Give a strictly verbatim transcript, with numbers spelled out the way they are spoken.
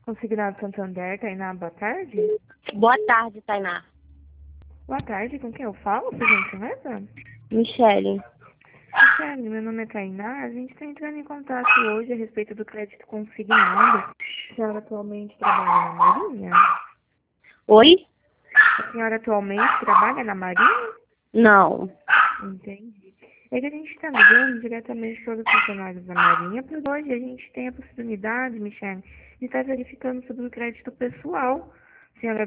Consignado Santander, Tainá, boa tarde. Boa tarde, Tainá. Boa tarde, com quem eu falo, por gentileza? Michele. Michele, meu nome é Tainá. A gente está entrando em contato hoje a respeito do crédito consignado. A senhora atualmente trabalha na Marinha? Oi? A senhora atualmente trabalha na Marinha? Não. Entendi. É que a gente está ligando diretamente para os funcionários da Marinha, porque hoje a gente tem a possibilidade, Michele, de estar verificando sobre o crédito pessoal. A senhora